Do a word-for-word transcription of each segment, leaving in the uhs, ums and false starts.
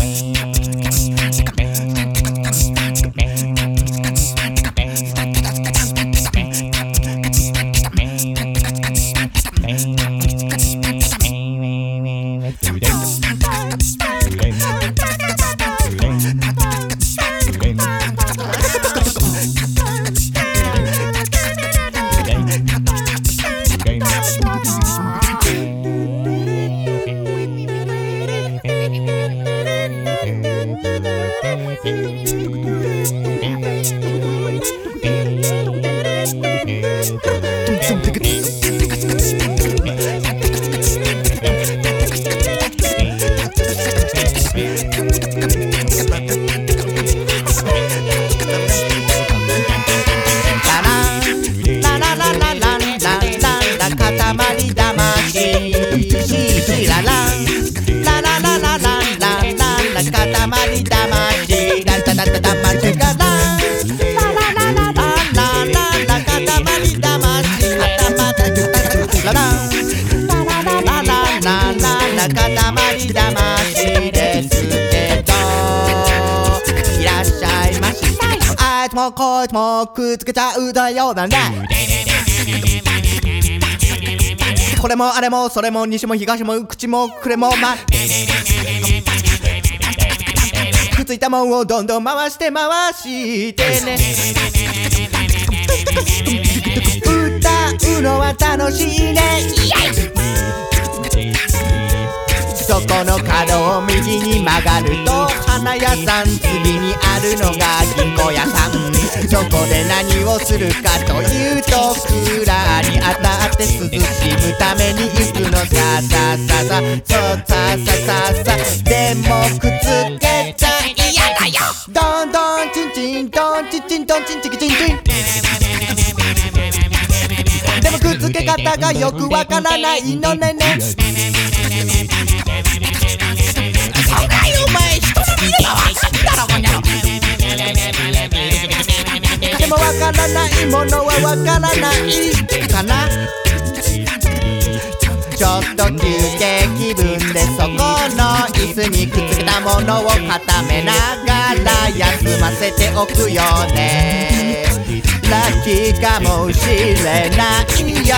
もこいつもくっつけちゃうだよなんだ。これもあれもそれも西も東も口もくれもまくっついたもんをどんどん回して回してね。歌うのは楽しいね。そこの角を右に曲がると花屋さん、次にあるのが銀行屋さん。そこで何をするかというと、クーラーに当たって涼しむために行くのささささそうささささ。でもくっつけちゃ嫌だよ。ドンドンチンチンドンチンチンドンチンチキチンチン。でもくっつけ方がよくわからないのねね。そんなにお前人の見ればわかったろこんなの。でもわからないものはわからないかな。ちょっと休憩気分でそこの椅子にくっつけたものを固めながら休ませておくよね。ラッキーかもしれないよ。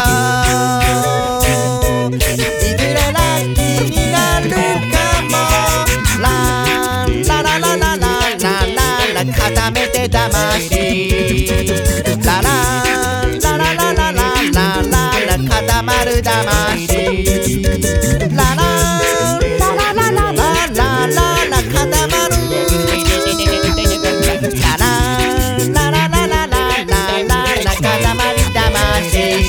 いずれラッキーになるかも。ランララララララララ固めて魂。ラランララララララララ固まる魂。ラランララララララララ固まる。ラランララララララララ固まる魂。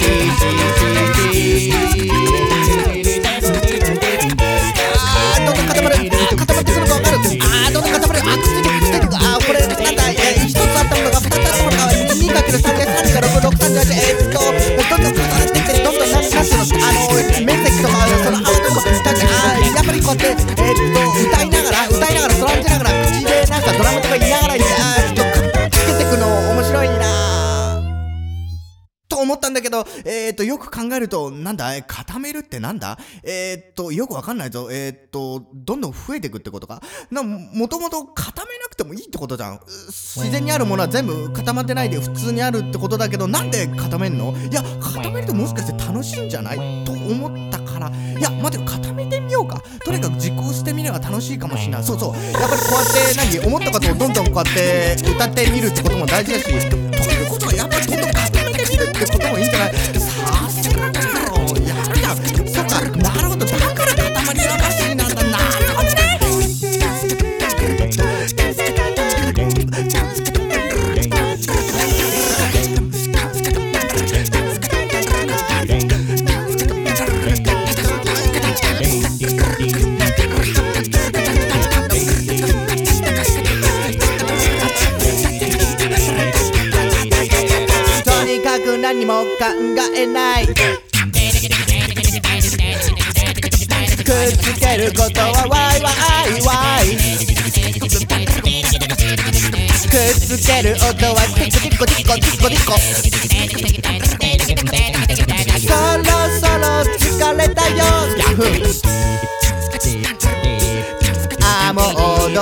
あーどんどん固まる。固まってくるか分かる。あーどんどん固まる。あーくっついてくくっついてく。あーこれなんだ、えー、ひとつあったものがふたつあったものが にかけるさん でさんかろくろくさんじゅうはち、えーっとどんどん重なってきてどんどんなってますよ。あの面積とかその青とかだってあーやっぱりこうやってえーっと歌いながら歌いながらトランジながら口でなんかドラムとか言いながらあーちょっとつけてくの面白いなと思ったんだけど、えーっとよく考えるとなんだ固めるってなんだえーっとよくわかんないぞ。えーっとどんどん増えていくってことかな。もともと固めなくてもいいってことじゃん。自然にあるものは全部固まってないで普通にあるってことだけど、なんで固めんの？いや固めるともしかして楽しいんじゃないと思ったから、いや待てよ固めてみようか。とにかく実行してみれば楽しいかもしれない。そうそうやっぱりこうやって何思ったことをどんどんこうやって歌ってみるってことも大事だし、ということはやっぱりどんどん固めてみるってこともいいんじゃない。さすがだろう。やるやん。そっかなるほど、だから固まり魂なんだ。なるほどね。とにかく何も考えない。くっつけることはワイワイワイ。くっつける音はティコティコティコティコティコ。そろそろ疲れたよ。あーもう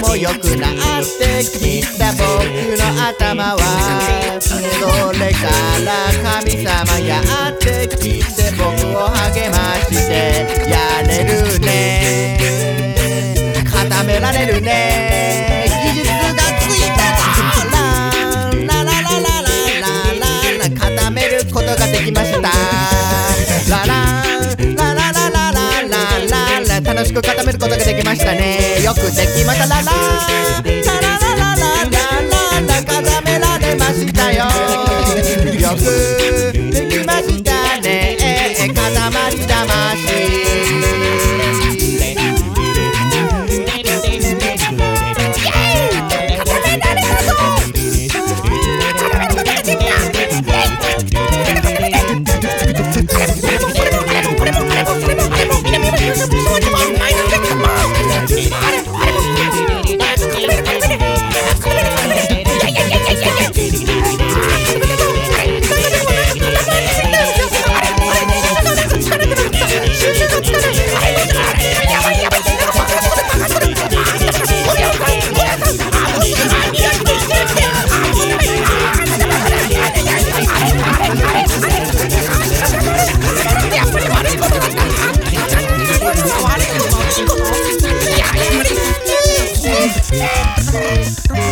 も良くなってきた僕の頭はそれから神様やってきて僕を励ましてやれるね固められるね技術がついたらララララララララ固めることができましたラララララララララ楽しく固めることができましたねよくできましたラララララララララ固められましたよよくできましたね固まり魂 Yeah.